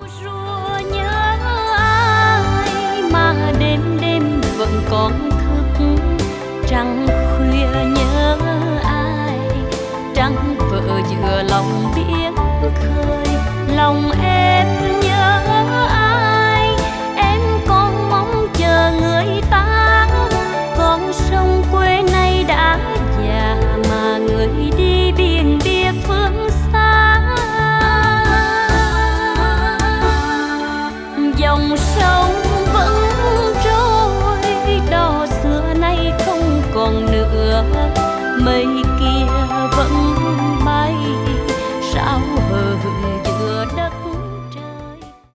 Rùa nhớ ai mà đêm đêm vẫn còn thức, trăng khuya nhớ ai, trăng vỡ giữa lòng biển khơi. Lòng em nhớ ai, em còn mong chờ người ta. Con sông quê này đã già mà người đi biển biệt phương xa. Dòng sông vẫn trôi, đò xưa nay không còn nữa. Mây